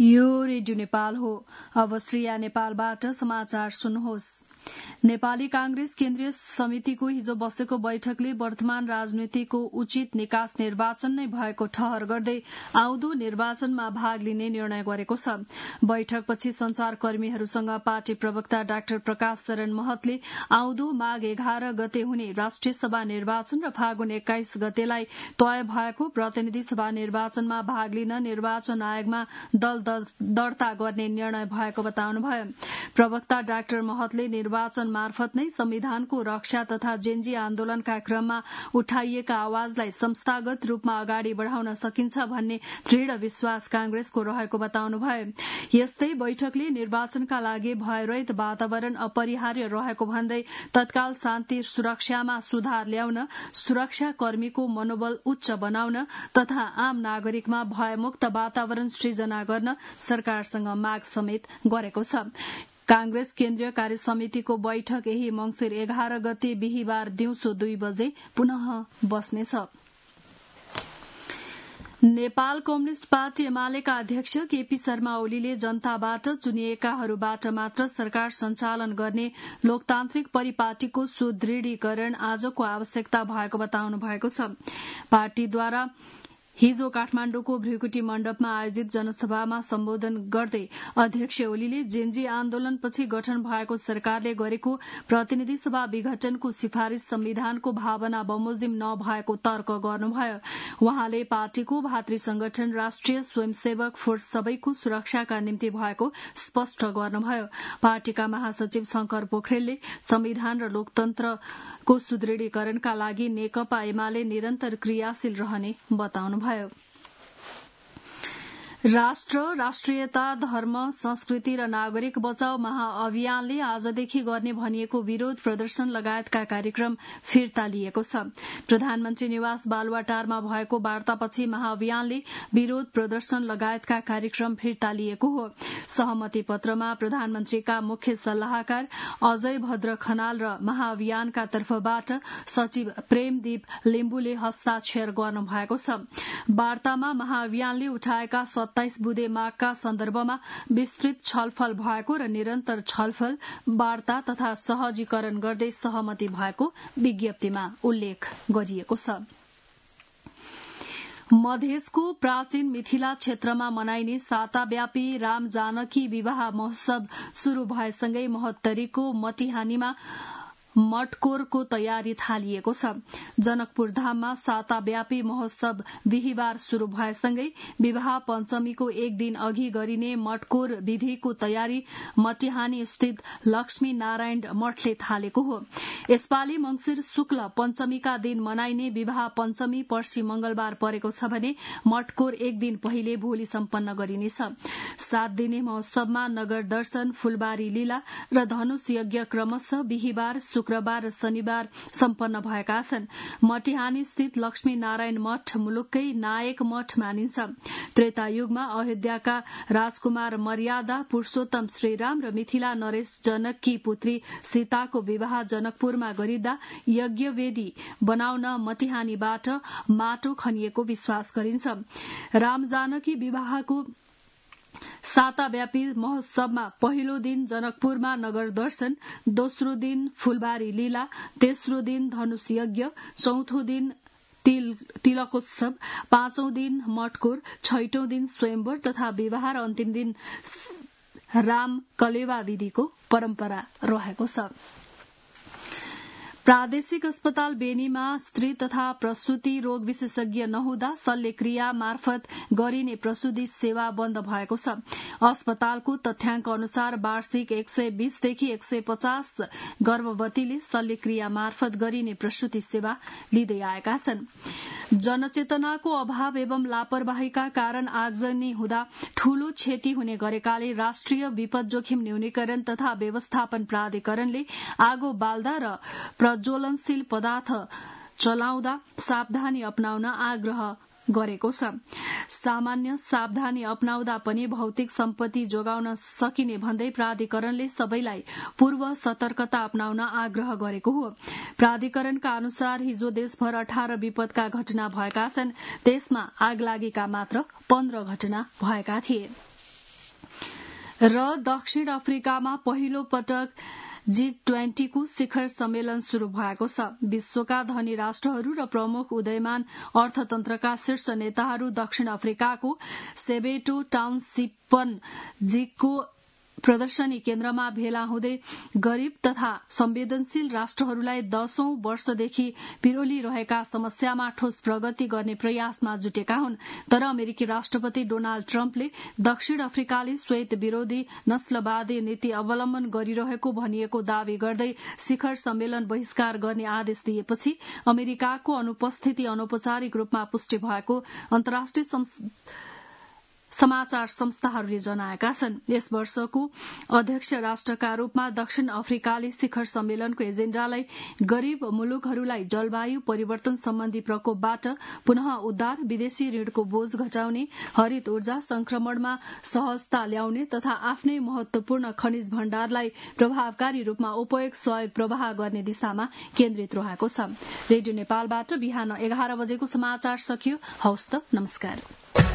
यो रेडियो नेपाल हो। अब श्रेया नेपालबाट समाचार सुन्नुहोस्। नेपाली कांग्रेस केन्द्रीय समितिको हिजो बसेको बैठकले वर्तमान राजनीतिको उचित निकास निर्वाचन नै भएको ठहर गर्दै आउँदो निर्वाचनमा भाग लिने निर्णय गरेको छ। बैठकपछि संचारकर्मीहरूसँग पार्टी प्रवक्ता डाक्टर प्रकाश शरण महतले आउँदो माघ 11 गते हुने राष्ट्रिय सभा निर्वाचन र फागुन 21 गतेलाई तय भएको प्रतिनिधि सभा निर्वाचनमा भाग लिन निर्वाचन आयोगमा दल दर्ता गर्ने निर्णय भएको बताउनुभयो। प्रवक्ता डाक्टर महतले निर्वाचन मार्फत नै संविधानको रक्षा तथा जेन्जी आन्दोलनका क्रममा उठाइएका आवाजलाई संस्थागत रूपमा अगाडि बढ़ाउन सकिन्छ भन्ने दृढ़ विश्वास कांग्रेसको रहेको बताउनुभयो। यस्तै बैठकले निर्वाचनका लागि भयरहित वातावरण अपरिहार्य रहेको भन्दै तत्काल शान्ति सुरक्षामा सुधार ल्याउन, सुरक्षा कर्मीको मनोबल उच्च बनाउन तथा आम नागरिकमा भयमुक्त वातावरण सृजना गर्न सरकारसँग माग समेत गरेको छ। कांग्रेस केन्द्रीय कार्य समितिको बैठक यही मंसिर 11 गते बिहीबार दिउँसो 2 बजे पुनः बस्नेछ। नेपाल कम्युनिष्ट पार्टी एमालेका अध्यक्ष केपी शर्मा ओलीले जनताबाट चुनिएकाहरूबाट मात्र सरकार सञ्चालन गर्ने लोकतान्त्रिक परिपाटीको सुदृढीकरण आजको आवश्यकता भएको बताउनु भएको छ। पार्टीद्वारा हिजो काठमाण्डुको भृकुटी मण्डपमा आयोजित जनसभामा सम्बोधन गर्दै अध्यक्ष ओलीले जेन्जी आन्दोलनपछि गठन भएको सरकारले गरेको प्रतिनिधि सभा विघटनको सिफारिश संविधानको भावना बमोजिम नभएको तर्क गर्नुभयो। उहाँले पार्टीको भातृ संगठन राष्ट्रिय स्वयंसेवक फोर्स सबैको सुरक्षाका निम्ति भएको स्पष्ट गर्नुभयो। पार्टीका महासचिव शंकर पोखरेलले संविधान र लोकतन्त्रको सुदृढीकरणका लागि नेकपा एमाले निरन्तर क्रियाशील रहने बताउनु भयो। राष्ट्र, राष्ट्रियता, धर्म, संस्कृति र नागरिक बचाउ महाअभियानले आजदेखि गर्ने भनिएको विरोध प्रदर्शन लगायतका कार्यक्रम फिर्ता लिएको छ। प्रधानमन्त्री निवास बालुवाटारमा भएको वार्तापछि महाअभियानले विरोध प्रदर्शन लगायतका कार्यक्रम फिर्ता लिएको हो। सहमति पत्रमा प्रधानमन्त्रीका मुख्य सल्लाहकार अजय भद्र खनाल र महाअभियानका तर्फबाट सचिव प्रेमदीप लिम्बुले हस्ताक्षर गर्नुभएको छ। वार्तामा महाअभियानले उठाएका 27 बुँदे मागका सन्दर्भमा विस्तृत छलफल भएको र निरन्तर छलफल, वार्ता तथा सहजीकरण गर्दै सहमति भएको विज्ञप्तिमा उल्लेख गरिएको छ। मधेसको प्राचीन मिथिला क्षेत्रमा मनाइने साताव्यापी राम जानकी विवाह महोत्सव शुरू भएसँगै महोत्तरीको मटिहानीमा मटकोरको तयारी थालिएको छ। जनकपुर धाममा साताव्यापी महोत्सव बिहीबार शुरू भएसँगै विवाह पञ्चमीको एक दिन अघि गरिने मटकोर विधिको तयारी मटिहानी स्थित लक्ष्मी नारायण मठले थालेको हो। यसपालि मंसिर शुक्ल पञ्चमीका दिन मनाइने विवाह पञ्चमी पर्सि मंगलबार परेको छ भने मटकोर एक दिन पहिले भोलि सम्पन्न गरिनेछ। 7 दिने महोत्सवमा नगर दर्शन, फूलबारी लीला र धनुष यज्ञ क्रमशः बिहीबार, शुक्रबार र शनिबार सम्पन्न भएका छन्। मटिहानी स्थित लक्ष्मी नारायण मठ मुलुककै नायक मठ मानिन्छ। त्रेता युगमा अयोध्याका राजकुमार मर्यादा पुरूषोत्तम श्रीराम र मिथिला नरेश जनककी पुत्री सीताको विवाह जनकपुरमा गरिँदा यज्ञवेदी बनाउन मटिहानीबाट माटो खनिएको विश्वास गरिन्छ। राम जानकी विवाहको साताव्यापी महोत्सवमा पहिलो दिन जनकपुरमा नगर दर्शन, दोस्रो दिन फूलबारी लीला, तेस्रो दिन धनुष यज्ञ, चौथो दिन तिलकोत्सव, पाँचौं दिन मटकोर, छैटौं दिन स्वयंवर तथा विवाह र अन्तिम दिन राम कलेवा विधिको परम्परा रहेको छ। प्रादेशिक अस्पताल बेनीमा स्त्री तथा प्रसूति रोग विशेषज्ञ नहुँदा शल्यक्रिया मार्फत गरिने प्रसूति सेवा बन्द भएको छ। अस्पतालको तथ्याङ्क अनुसार वार्षिक 120 देखि 150 गर्भवतीले शल्यक्रिया मार्फत गरिने प्रसूति सेवा लिँदै आएका छन्। जनचेतनाको अभाव एवं लापरवाहीका कारण आगजनी हुँदा ठूलो क्षति हुने गरेकाले राष्ट्रिय विपद जोखिम न्यूनीकरण तथा व्यवस्थापन प्राधिकरणले आगो बाल्दा र प्रज्वलनशील पदार्थ चलाउँदा सावधानी अपनाउन आग्रह गरेको छ। सामान्य सावधानी अपनाउँदा पनि भौतिक सम्पत्ति जोगाउन सकिने भन्दै प्राधिकरणले सबैलाई पूर्व सतर्कता अपनाउन आग्रह गरेको हो। प्राधिकरणका अनुसार हिजो देशभर 18 विपदका घटना भएका छन्। त्यसमा आगलागीका मात्र 15 घटना भएका थिए। र दक्षिण अफ्रिकामा पहिलो पटक G20 को शिखर सम्मेलन शुरू भएको छ। विश्वका धनी राष्ट्रहरू र प्रमुख उदयमान अर्थतन्त्रका शीर्ष नेताहरू दक्षिण अफ्रिकाको सेबेटो टाउनशिपन जीको प्रदर्शनी केन्द्रमा भेला हुँदै गरीब तथा संवेदनशील राष्ट्रहरूलाई 10औं वर्षदेखि पिरोलिरहेका समस्यामा ठोस प्रगति गर्ने प्रयासमा जुटेका हुन्। तर अमेरिकी राष्ट्रपति डोनाल्ड ट्रम्पले दक्षिण अफ्रिकाले श्वेत विरोधी नस्लवादी नीति अवलम्बन गरिरहेको भनिएको दावी गर्दै शिखर सम्मेलन बहिष्कार गर्ने आदेश दिएपछि अमेरिकाको अनुपस्थिति अनौपचारिक रूपमा पुष्टि भएको अन्तर्राष्ट्रिय समाचार संस्थाहरूले जनाएका छन्। यस वर्षको अध्यक्ष राष्ट्रका रूपमा दक्षिण अफ्रिकाले शिखर सम्मेलनको एजेण्डालाई गरीब मुलुकहरूलाई जलवायु परिवर्तन सम्बन्धी प्रकोपबाट पुनः उद्धार, विदेशी ऋणको बोझ घटाउने, हरित ऊर्जा संक्रमणमा सहजता ल्याउने तथा आफ्नै महत्वपूर्ण खनिज भण्डारलाई प्रभावकारी रूपमा उपयोग सहयोग प्रवाह गर्ने दिशामा केन्द्रित रहेको छ। रेडियो नेपालबाट बिहान 11 बजेको समाचार सकियो। हवस् त, नमस्कार।